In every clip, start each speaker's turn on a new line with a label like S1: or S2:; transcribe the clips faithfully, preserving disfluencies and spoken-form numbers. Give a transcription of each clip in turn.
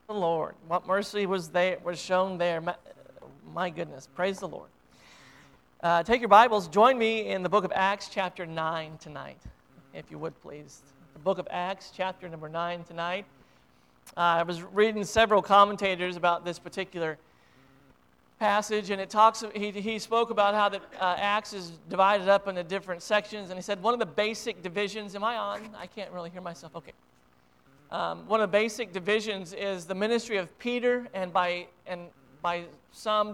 S1: the Lord. What mercy was there was shown there. My, my goodness, praise the Lord. Uh, take your Bibles, join me in the book of Acts chapter nine tonight, if you would please. The book of Acts chapter number nine tonight. Uh, I was reading several commentators about this particular passage, and it talks. He, he spoke about how the uh, Acts is divided up into different sections, and he said one of the basic divisions. Am I on? I can't really hear myself. Okay. Um, one of the basic divisions is the ministry of Peter, and by and by some.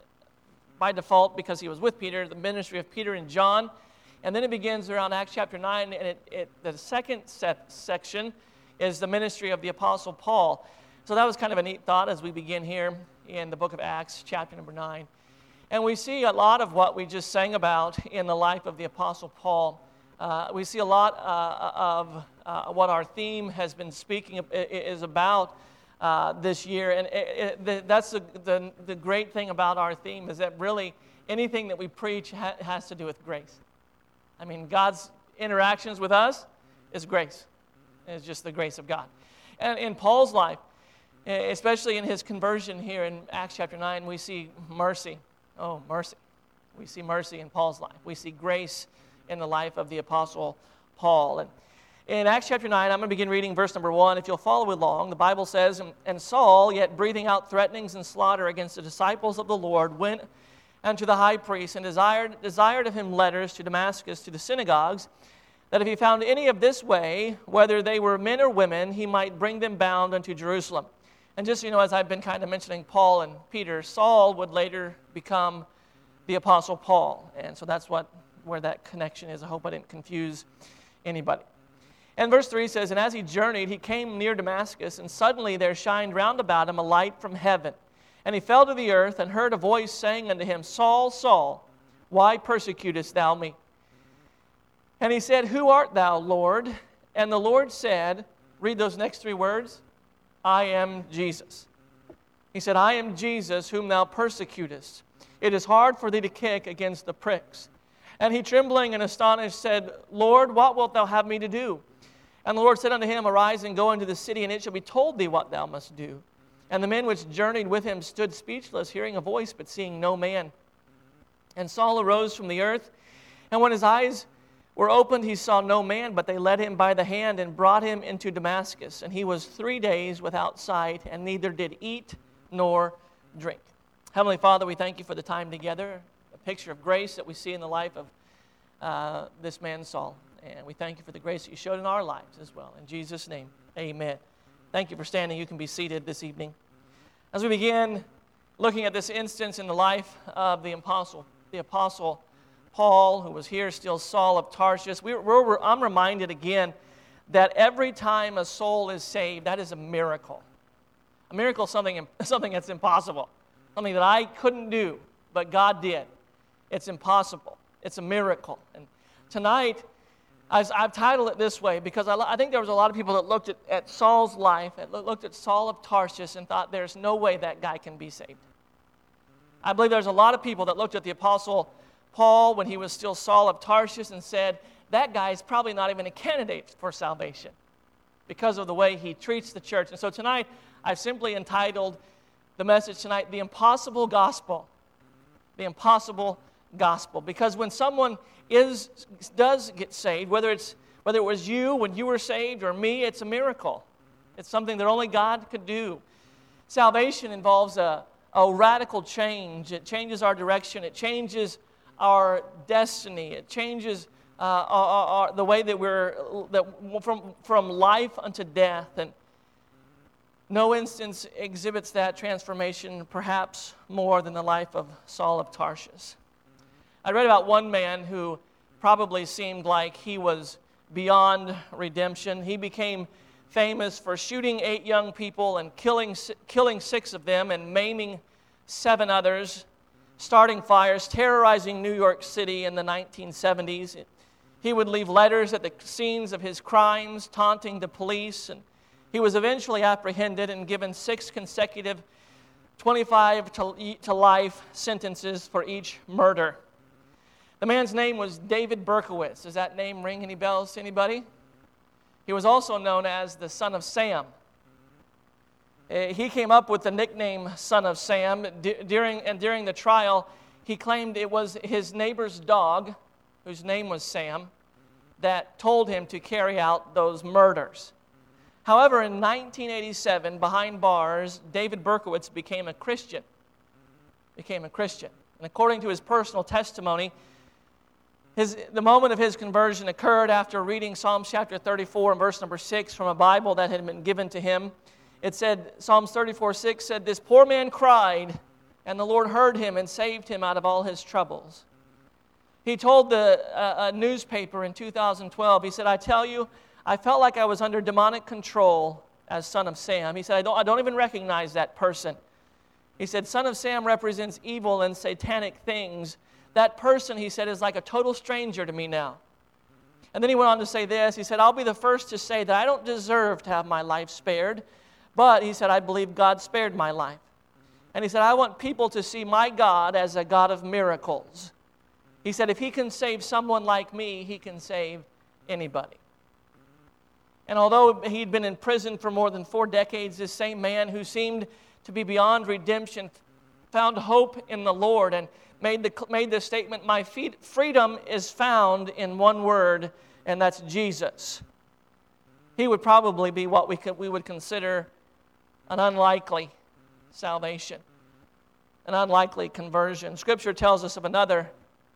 S1: By default, because he was with Peter, the ministry of Peter and John. And then it begins around Acts chapter nine, and it, it, the second set, section is the ministry of the Apostle Paul. So that was kind of a neat thought as we begin here in the book of Acts, chapter number nine. And we see a lot of what we just sang about in the life of the Apostle Paul. Uh, we see a lot uh, of uh, what our theme has been speaking of, is about Uh, this year, and it, it, the, that's the, the the great thing about our theme is that really anything that we preach ha- has to do with grace. I mean, God's interactions with us is grace. It's just the grace of God. And in Paul's life, especially in his conversion here in Acts chapter nine, we see mercy. Oh, mercy. We see mercy in Paul's life. We see grace in the life of the Apostle Paul. And in Acts chapter nine, I'm going to begin reading verse number one. If you'll follow along, the Bible says, And Saul, yet breathing out threatenings and slaughter against the disciples of the Lord, went unto the high priest and desired, desired of him letters to Damascus, to the synagogues, that if he found any of this way, whether they were men or women, he might bring them bound unto Jerusalem. And just, you know, as I've been kind of mentioning Paul and Peter, Saul would later become the Apostle Paul. And so that's what where that connection is. I hope I didn't confuse anybody. And verse three says, And as he journeyed, he came near Damascus, and suddenly there shined round about him a light from heaven. And he fell to the earth, and heard a voice saying unto him, Saul, Saul, why persecutest thou me? And he said, Who art thou, Lord? And the Lord said, read those next three words, I am Jesus. He said, I am Jesus, whom thou persecutest. It is hard for thee to kick against the pricks. And he, trembling and astonished, said, Lord, what wilt thou have me to do? And the Lord said unto him, Arise and go into the city, and it shall be told thee what thou must do. And the men which journeyed with him stood speechless, hearing a voice, but seeing no man. And Saul arose from the earth, and when his eyes were opened, he saw no man, but they led him by the hand and brought him into Damascus. And he was three days without sight, and neither did eat nor drink. Heavenly Father, we thank you for the time together, a picture of grace that we see in the life of uh, this man Saul. And we thank you for the grace that you showed in our lives as well. In Jesus' name, amen. Thank you for standing. You can be seated this evening. As we begin looking at this instance in the life of the apostle, the apostle Paul, who was here still Saul of Tarsus, we, we're, I'm reminded again that every time a soul is saved, that is a miracle. A miracle is something, something that's impossible, something that I couldn't do, but God did. It's impossible. It's a miracle. And tonight, As I've titled it this way because I, I think there was a lot of people that looked at, at Saul's life, that looked at Saul of Tarsus and thought there's no way that guy can be saved. I believe there's a lot of people that looked at the Apostle Paul when he was still Saul of Tarsus and said, that guy is probably not even a candidate for salvation because of the way he treats the church. And so tonight, I've simply entitled the message tonight, The Impossible Gospel. The Impossible Gospel. Because when someone is does get saved, whether it's whether it was you when you were saved or me, it's a miracle. It's something that only God could do. Salvation involves a, a radical change. It changes our direction. It changes our destiny. It changes uh, our, our, the way that we're that from from life unto death. And no instance exhibits that transformation perhaps more than the life of Saul of Tarsus. I read about one man who probably seemed like he was beyond redemption. He became famous for shooting eight young people and killing killing six of them and maiming seven others, starting fires, terrorizing New York City in the nineteen seventies. He would leave letters at the scenes of his crimes, taunting the police, and he was eventually apprehended and given six consecutive twenty-five to, to life sentences for each murder. The man's name was David Berkowitz. Does that name ring any bells to anybody? He was also known as the son of Sam. Uh, He came up with the nickname Son of Sam. D- during, and during the trial, he claimed it was his neighbor's dog, whose name was Sam, that told him to carry out those murders. However, in nineteen eighty-seven, behind bars, David Berkowitz became a Christian. Became a Christian. And according to his personal testimony, his, the moment of his conversion occurred after reading Psalms chapter thirty-four and verse number six from a Bible that had been given to him. It said, Psalms thirty-four six said, "This poor man cried, and the Lord heard him and saved him out of all his troubles." He told the uh, a newspaper in two thousand twelve, he said, "I tell you, I felt like I was under demonic control as Son of Sam." He said, I don't, I don't even recognize that person. He said, "Son of Sam represents evil and satanic things. That person," he said, "is like a total stranger to me now." And then he went on to say this. He said, "I'll be the first to say that I don't deserve to have my life spared. But," he said, "I believe God spared my life." And he said, "I want people to see my God as a God of miracles." He said, "If he can save someone like me, he can save anybody." And although he'd been in prison for more than four decades, this same man who seemed to be beyond redemption found hope in the Lord and made the made the statement, "My feet, freedom is found in one word, and that's Jesus." He would probably be what we could, we would consider an unlikely salvation, an unlikely conversion. Scripture tells us of another.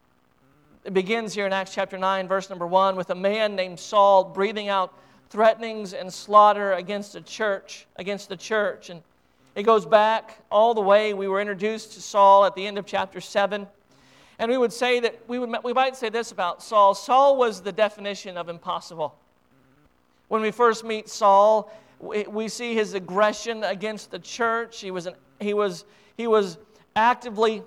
S1: It begins here in Acts chapter nine, verse number one, with a man named Saul breathing out threatenings and slaughter against the church, against the church. And it goes back all the way. We were introduced to Saul at the end of chapter seven. And we would say that, we would we might say this about Saul. Saul was the definition of impossible. When we first meet Saul, we, we see his aggression against the church. He was an, he was he was actively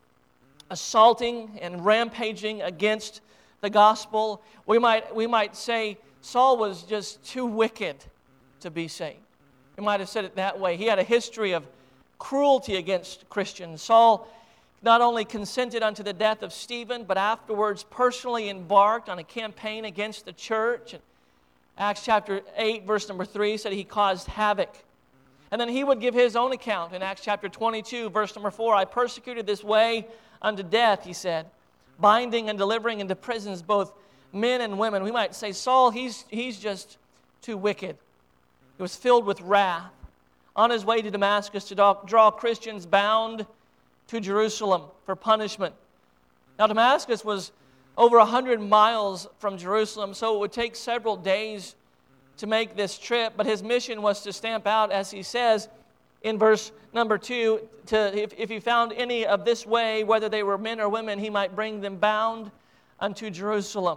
S1: assaulting and rampaging against the gospel. We might we might say Saul was just too wicked to be saved. We might have said it that way. He had a history of cruelty against Christians. Saul not only consented unto the death of Stephen, but afterwards personally embarked on a campaign against the church. And Acts chapter eight, verse number three said he caused havoc. And then he would give his own account in Acts chapter twenty-two, verse number four. "I persecuted this way unto death," he said, "binding and delivering into prisons both men and women." We might say, Saul, he's, he's just too wicked. He was filled with wrath. On his way to Damascus to draw Christians bound to Jerusalem for punishment. Now, Damascus was over one hundred miles from Jerusalem, so it would take several days to make this trip. But his mission was to stamp out, as he says in verse number two, to, if, if he found any of this way, whether they were men or women, he might bring them bound unto Jerusalem.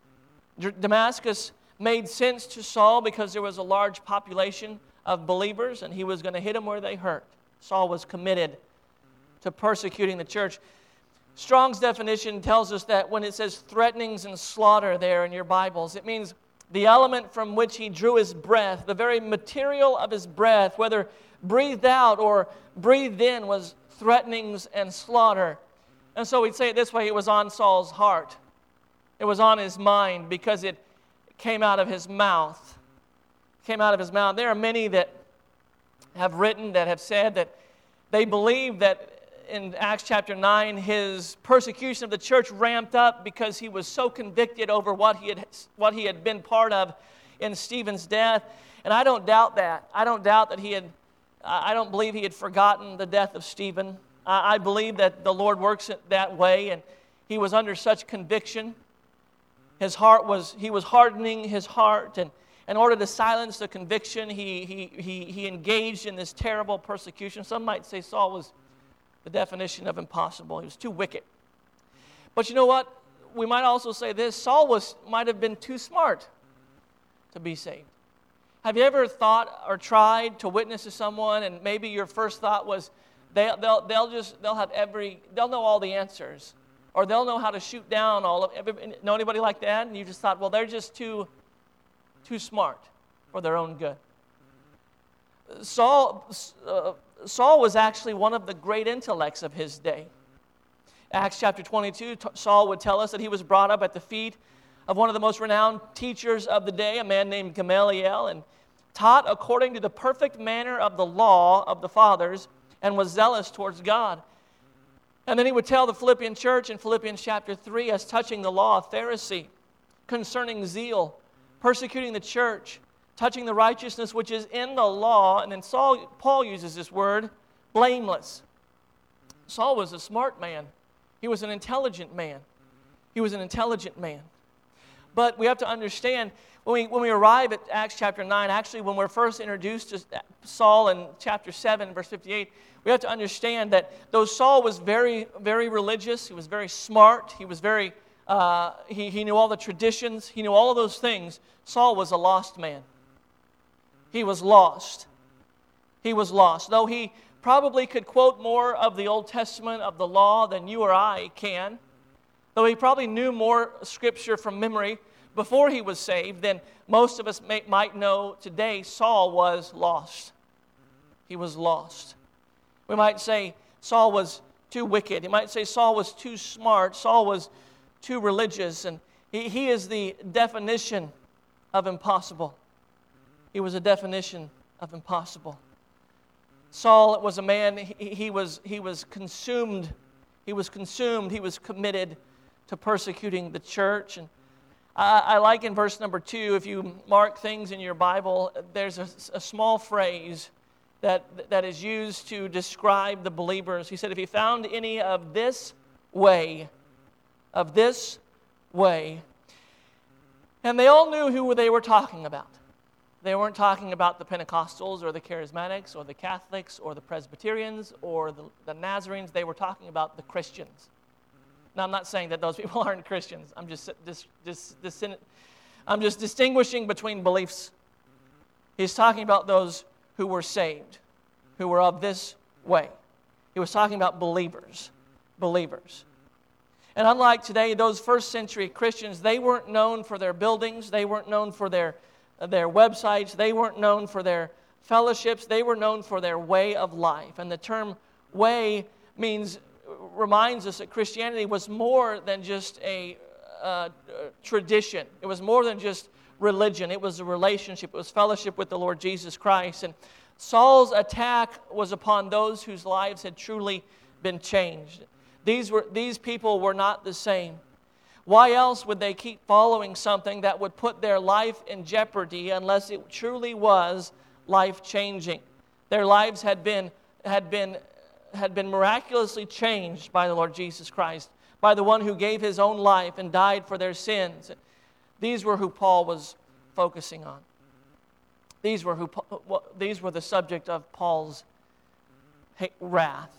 S1: Damascus made sense to Saul because there was a large population of believers, and he was going to hit them where they hurt. Saul was committed to persecuting the church. Strong's definition tells us that when it says threatenings and slaughter there in your Bibles, it means the element from which he drew his breath, the very material of his breath, whether breathed out or breathed in, was threatenings and slaughter. And so we'd say it this way: it was on Saul's heart. It was on his mind because it came out of his mouth. Came out of his mouth. There are many that have written, that have said that they believe that in Acts chapter nine, his persecution of the church ramped up because he was so convicted over what he had what he had been part of in Stephen's death. And I don't doubt that. I don't doubt that he had, I don't believe he had forgotten the death of Stephen. I believe that the Lord works it that way, and he was under such conviction. His heart was, he was hardening his heart, and in order to silence the conviction, he, he, he, he engaged in this terrible persecution. Some might say Saul was the definition of impossible. He was too wicked. But you know what? We might also say this: Saul was might have been too smart to be saved. Have you ever thought or tried to witness to someone, and maybe your first thought was, they, they'll, they'll just, they'll have every, they'll know all the answers, or they'll know how to shoot down all of, every, know anybody like that? And you just thought, well, they're just too, too smart for their own good. Saul, uh, Saul was actually one of the great intellects of his day. Acts chapter twenty-two, Saul would tell us that he was brought up at the feet of one of the most renowned teachers of the day, a man named Gamaliel. And taught according to the perfect manner of the law of the fathers, and was zealous towards God. And then he would tell the Philippian church in Philippians chapter three, as touching the law, a Pharisee, concerning zeal, persecuting the church, touching the righteousness which is in the law. And then Saul, Paul uses this word, blameless. Saul was a smart man. He was an intelligent man. He was an intelligent man. But we have to understand, when we, when we arrive at Acts chapter nine, actually when we're first introduced to Saul in chapter seven, verse fifty-eight, we have to understand that though Saul was very, very religious, he was very smart, he was very, uh, he, he knew all the traditions, he knew all of those things, Saul was a lost man. He was lost. He was lost. Though he probably could quote more of the Old Testament, of the law, than you or I can, though he probably knew more scripture from memory before he was saved than most of us may, might know today, Saul was lost. He was lost. We might say Saul was too wicked. You might say Saul was too smart. Saul was too religious. And he, he is the definition of impossible. He was a definition of impossible. Saul was a man, he, he, was, he was consumed. He was consumed. He was committed to persecuting the church. And I, I like in verse number two, if you mark things in your Bible, there's a, a small phrase that, that is used to describe the believers. He said, if he found any of this way, of this way. And they all knew who they were talking about. They weren't talking about the Pentecostals or the Charismatics or the Catholics or the Presbyterians or the, the Nazarenes. They were talking about the Christians. Now, I'm not saying that those people aren't Christians. I'm just, dis, dis, dis, I'm just distinguishing between beliefs. He's talking about those who were saved, who were of this way. He was talking about believers, believers. And unlike today, those first century Christians, they weren't known for their buildings. They weren't known for their, their websites. They weren't known for their fellowships. They were known for their way of life. And the term way means, reminds us that Christianity was more than just a uh, tradition. It was more than just religion. It was a relationship. It was fellowship with the Lord Jesus Christ. And Saul's attack was upon those whose lives had truly been changed. These were these people were not the same. Why else would they keep following something that would put their life in jeopardy unless it truly was life-changing? Their lives had been had been had been miraculously changed by the Lord Jesus Christ, by the one who gave his own life and died for their sins. These were who Paul was focusing on. These were who these were the subject of Paul's wrath.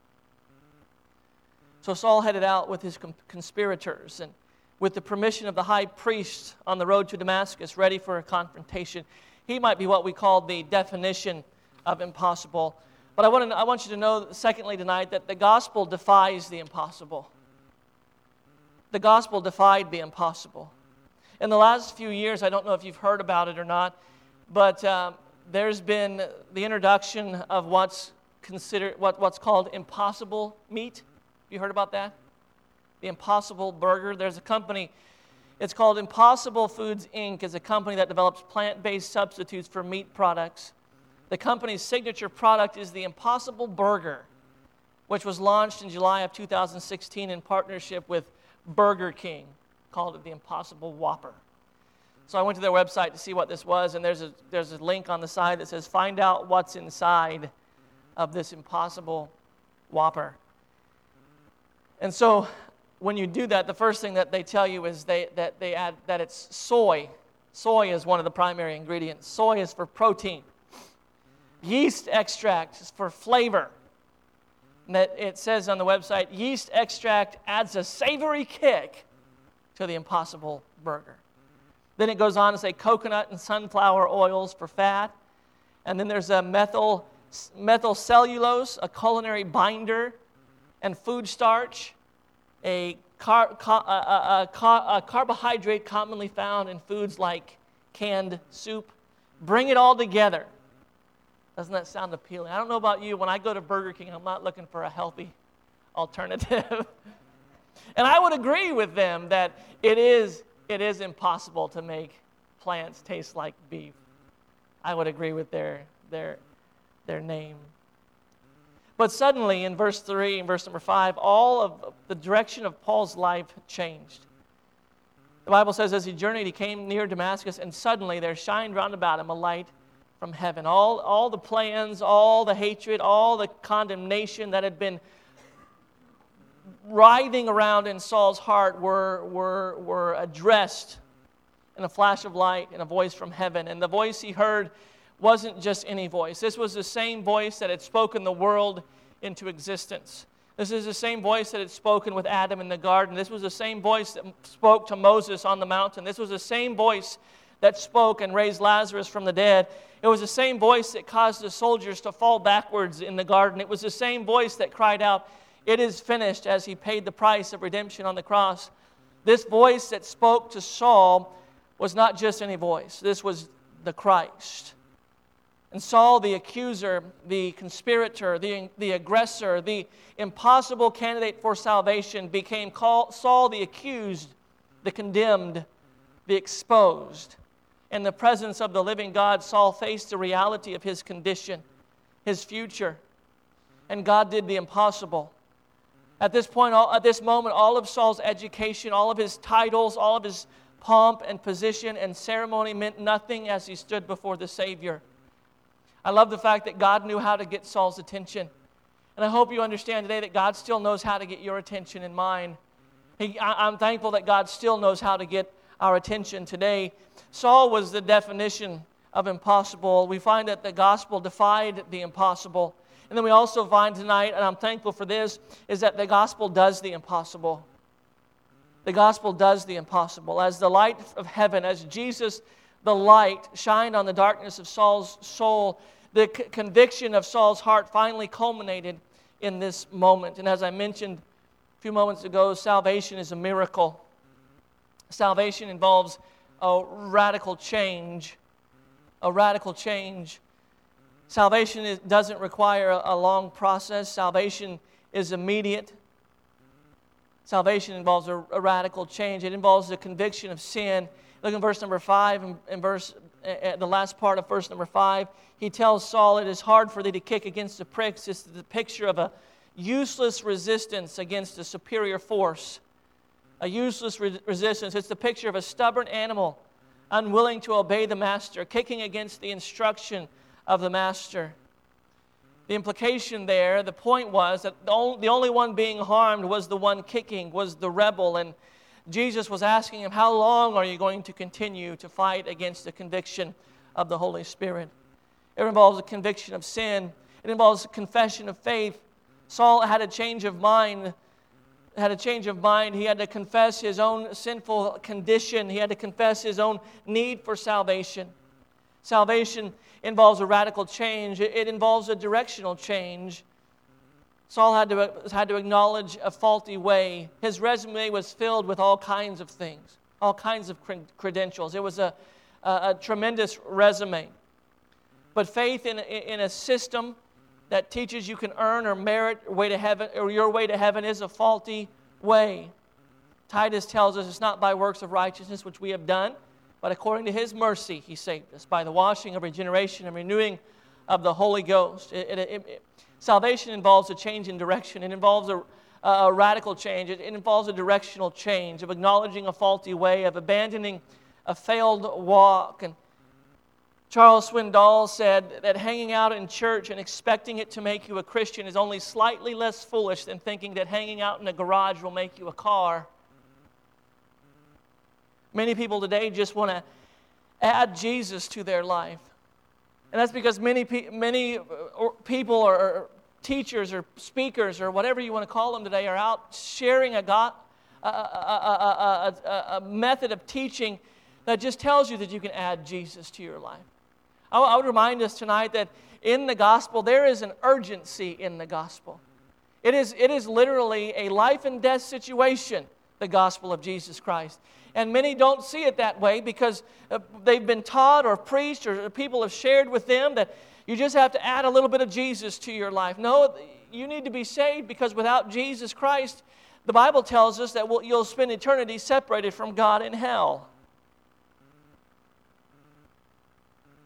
S1: So Saul headed out with his conspirators and with the permission of the high priest on the road to Damascus, ready for a confrontation. He might be what we call the definition of impossible. But I want to, I want you to know, secondly, tonight, that the gospel defies the impossible. The gospel defied the impossible. In the last few years, I don't know if you've heard about it or not, but um, there's been the introduction of what's considered what, what's called impossible meat. You heard about that? The Impossible Burger. There's a company, it's called Impossible Foods, Incorporated. It's a company that develops plant-based substitutes for meat products. The company's signature product is the Impossible Burger, which was launched in July of two thousand sixteen in partnership with Burger King. Called it the Impossible Whopper. So I went to their website to see what this was, and there's a, there's a link on the side that says, find out what's inside of this Impossible Whopper. And so when you do that, the first thing that they tell you is they, that they add that it's soy. Soy is one of the primary ingredients. Soy is for protein. Yeast extract is for flavor. And that it says on the website, yeast extract adds a savory kick to the Impossible Burger. Then it goes on to say coconut and sunflower oils for fat. And then there's a methyl, methyl cellulose, a culinary binder, and food starch, a, car, car, a, a, a, a carbohydrate commonly found in foods like canned soup. Bring it all together. Doesn't that sound appealing? I don't know about you. When I go to Burger King, I'm not looking for a healthy alternative. And I would agree with them that it is, it is impossible to make plants taste like beef. I would agree with their, their, their name. But suddenly, in verse three and verse number five, all of the direction of Paul's life changed. The Bible says, as he journeyed, he came near Damascus, and suddenly there shined round about him a light from heaven. All, all the plans, all the hatred, all the condemnation that had been writhing around in Saul's heart were, were, were addressed in a flash of light and a voice from heaven. And the voice he heard wasn't just any voice. This was the same voice that had spoken the world into existence. This is the same voice that had spoken with Adam in the garden. This was the same voice that spoke to Moses on the mountain. This was the same voice that spoke and raised Lazarus from the dead. It was the same voice that caused the soldiers to fall backwards in the garden. It was the same voice that cried out, "It is finished," as he paid the price of redemption on the cross. This voice that spoke to Saul was not just any voice. This was the Christ. And Saul, the accuser, the conspirator, the, the aggressor, the impossible candidate for salvation, became call, Saul the accused, the condemned, the exposed. In the presence of the living God, Saul faced the reality of his condition, his future. And God did the impossible. At this point, all, at this moment, all of Saul's education, all of his titles, all of his pomp and position and ceremony meant nothing as he stood before the Savior. I love the fact that God knew how to get Saul's attention. And I hope you understand today that God still knows how to get your attention and mine. He, I, I'm thankful that God still knows how to get our attention today. Saul was the definition of impossible. We find that the gospel defied the impossible. And then we also find tonight, and I'm thankful for this, is that the gospel does the impossible. The gospel does the impossible. As the light of heaven, as Jesus, the light, shined on the darkness of Saul's soul, the c- conviction of Saul's heart finally culminated in this moment. And as I mentioned a few moments ago, salvation is a miracle. Salvation involves a radical change. A radical change. Salvation is, doesn't require a, a long process. Salvation is immediate. Salvation involves a, a radical change. It involves the conviction of sin. Look in verse number five, and, and verse uh, the last part of verse number five. He tells Saul, "It is hard for thee to kick against the pricks." It's the picture of a useless resistance against a superior force. A useless re- resistance. It's the picture of a stubborn animal, unwilling to obey the master, kicking against the instruction of the master. The implication there, the point was that the only, the only one being harmed was the one kicking, was the rebel. And Jesus was asking him, how long are you going to continue to fight against the conviction of the Holy Spirit? It involves a conviction of sin. It involves a confession of faith. Saul had a change of mind. Had a change of mind. He had to confess his own sinful condition. He had to confess his own need for salvation. Salvation involves a radical change. It involves a directional change. Saul had to, had to acknowledge a faulty way. His resume was filled with all kinds of things, all kinds of credentials. It was a, a, a tremendous resume. But faith in, in a system that teaches you can earn or merit your way to heaven, or your way to heaven is a faulty way. Titus tells us it's not by works of righteousness which we have done, but according to His mercy He saved us by the washing of regeneration and renewing of the Holy Ghost. It, it, it, it, salvation involves a change in direction. It involves a, a radical change. It, it involves a directional change of acknowledging a faulty way, of abandoning a failed walk. And Charles Swindoll said that hanging out in church and expecting it to make you a Christian is only slightly less foolish than thinking that hanging out in a garage will make you a car. Many people today just want to add Jesus to their life. And that's because many many people or teachers or speakers or whatever you want to call them today are out sharing a, God, a, a, a, a, a method of teaching that just tells you that you can add Jesus to your life. I, I would remind us tonight that in the gospel, there is an urgency in the gospel. It is, it is literally a life and death situation, the gospel of Jesus Christ. And many don't see it that way because they've been taught or preached or people have shared with them that you just have to add a little bit of Jesus to your life. No, you need to be saved because without Jesus Christ, the Bible tells us that we'll, you'll spend eternity separated from God in hell.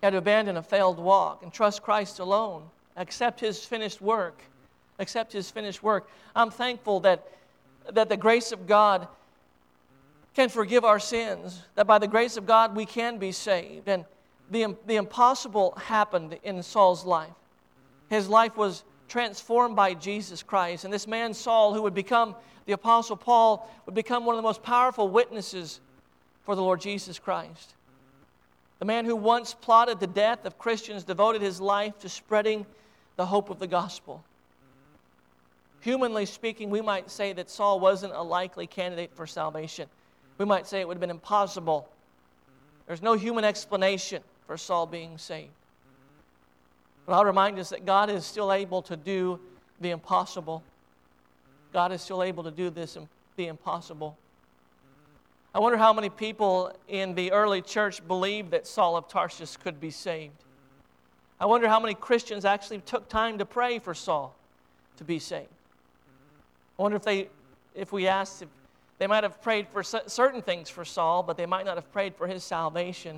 S1: He had to abandon a failed walk and trust Christ alone. Accept His finished work. Accept His finished work. I'm thankful that, that the grace of God can forgive our sins, that by the grace of God we can be saved. And the, the impossible happened in Saul's life. His life was transformed by Jesus Christ. And this man Saul, who would become the Apostle Paul, would become one of the most powerful witnesses for the Lord Jesus Christ. The man who once plotted the death of Christians devoted his life to spreading the hope of the gospel. Humanly speaking, we might say that Saul wasn't a likely candidate for salvation. We might say it would have been impossible. There's no human explanation for Saul being saved. But I'll remind us that God is still able to do the impossible. God is still able to do this, the impossible. I wonder how many people in the early church believed that Saul of Tarsus could be saved. I wonder how many Christians actually took time to pray for Saul to be saved. I wonder if they, if we asked, if they might have prayed for certain things for Saul, but they might not have prayed for his salvation.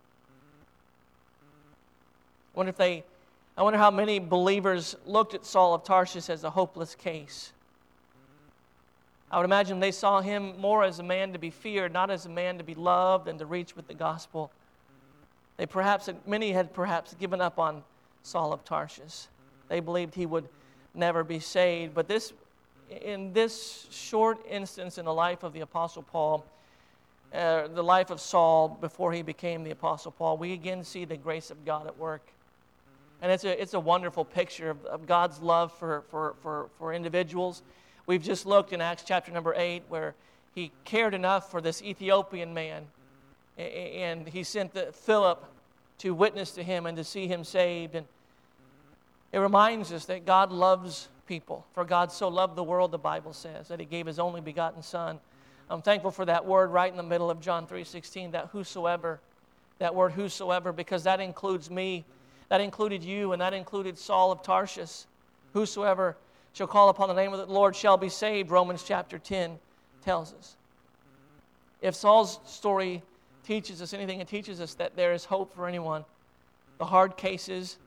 S1: I wonder if they, I wonder how many believers looked at Saul of Tarsus as a hopeless case. I would imagine they saw him more as a man to be feared, not as a man to be loved and to reach with the gospel. They perhaps, many had perhaps given up on Saul of Tarsus. They believed he would never be saved. But this, in this short instance in the life of the Apostle Paul, uh, the life of Saul before he became the Apostle Paul, we again see the grace of God at work. And it's a, it's a wonderful picture of, of God's love for, for, for, for individuals. We've just looked in Acts chapter number eight where he cared enough for this Ethiopian man, and he sent the, Philip to witness to him and to see him saved. And it reminds us that God loves people. For God so loved the world, the Bible says, that He gave His only begotten Son. I'm thankful for that word right in the middle of John three sixteen, that whosoever, that word whosoever, because that includes me, that included you, and that included Saul of Tarsus. Whosoever shall call upon the name of the Lord shall be saved, Romans chapter ten tells us. If Saul's story teaches us anything, it teaches us that there is hope for anyone. The hard cases,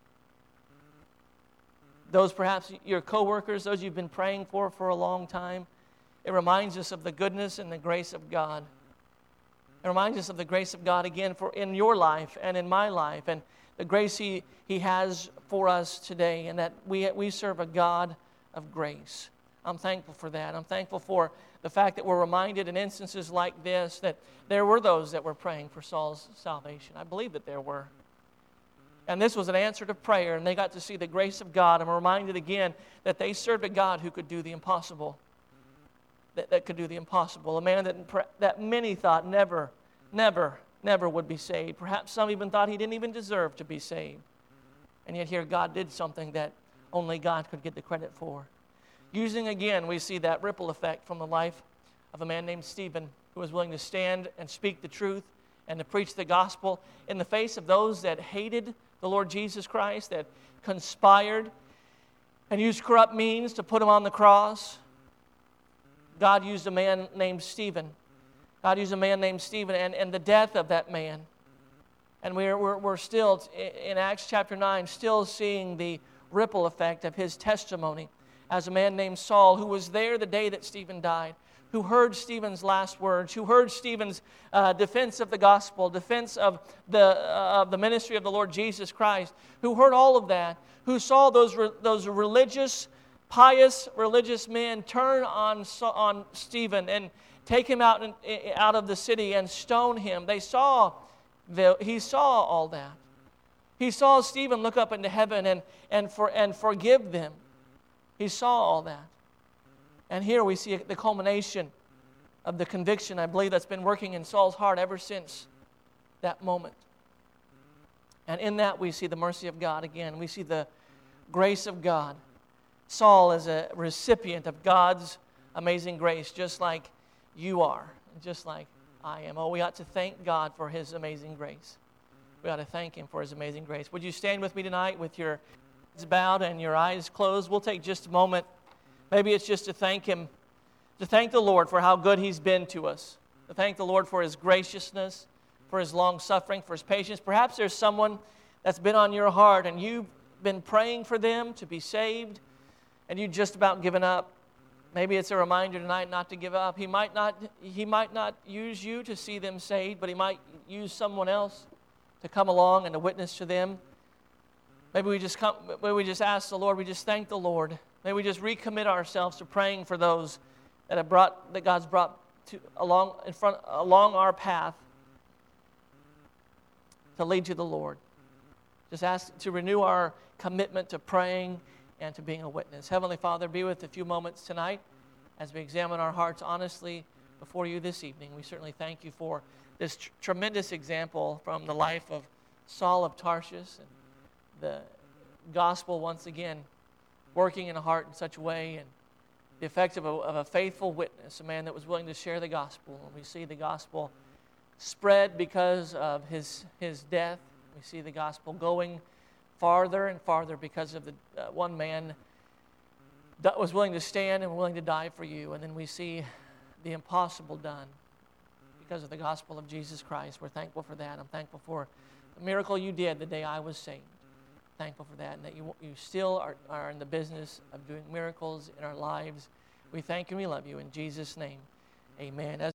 S1: those perhaps your coworkers, those you've been praying for for a long time, it reminds us of the goodness and the grace of God. It reminds us of the grace of God again for in your life and in my life, and the grace He, he has for us today, and that we, we serve a God of grace. I'm thankful for that. I'm thankful for the fact that we're reminded in instances like this that there were those that were praying for Saul's salvation. I believe that there were. And this was an answer to prayer, and they got to see the grace of God. I'm reminded again that they served a God who could do the impossible. That, that could do the impossible. A man that, that many thought never, never, never would be saved. Perhaps some even thought he didn't even deserve to be saved. And yet here God did something that only God could get the credit for. Using again, we see that ripple effect from the life of a man named Stephen, who was willing to stand and speak the truth and to preach the gospel in the face of those that hated the Lord Jesus Christ, that conspired and used corrupt means to put Him on the cross. God used a man named Stephen. God used a man named Stephen and, and the death of that man. And we're, we're, we're still, in Acts chapter nine, still seeing the ripple effect of his testimony as a man named Saul, who was there the day that Stephen died, who heard Stephen's last words, who heard Stephen's uh, defense of the gospel, defense of the, uh, of the ministry of the Lord Jesus Christ, who heard all of that, who saw those, re- those religious, pious religious men turn on, on Stephen and take him out, in, out of the city and stone him. They saw, the, he saw all that. He saw Stephen look up into heaven and, and, for, and forgive them. He saw all that. And here we see the culmination of the conviction, I believe, that's been working in Saul's heart ever since that moment. And in that we see the mercy of God again. We see the grace of God. Saul is a recipient of God's amazing grace, just like you are, just like I am. Oh, we ought to thank God for His amazing grace. We ought to thank Him for His amazing grace. Would you stand with me tonight with your heads bowed and your eyes closed? We'll take just a moment. Maybe it's just to thank Him, to thank the Lord for how good He's been to us, to thank the Lord for His graciousness, for his long suffering, for his patience. Perhaps there's someone that's been on your heart and you've been praying for them to be saved and you just about given up. Maybe it's a reminder tonight not to give up. He might not, he might not use you to see them saved, but he might use someone else to come along and to witness to them. Maybe we just come, maybe we just ask the Lord, we just thank the Lord. Maybe we just recommit ourselves to praying for those that have brought, that God's brought to along in front along our path to lead to the Lord. Just ask to renew our commitment to praying and to being a witness. Heavenly Father, be with a few moments tonight as we examine our hearts honestly before you this evening. We certainly thank you for this tr- tremendous example from the life of Saul of Tarshish and the gospel once again working in a heart in such a way, and the effect of a, of a faithful witness, a man that was willing to share the gospel. And we see the gospel spread because of his, his death. We see the gospel going farther and farther because of the uh, one man that was willing to stand and willing to die for you. And then we see the impossible done because of the gospel of Jesus Christ. We're thankful for that. I'm thankful for the miracle you did the day I was saved. Thankful for that, and that you you still are, are in the business of doing miracles in our lives. We thank you and we love you. In Jesus' name, amen. As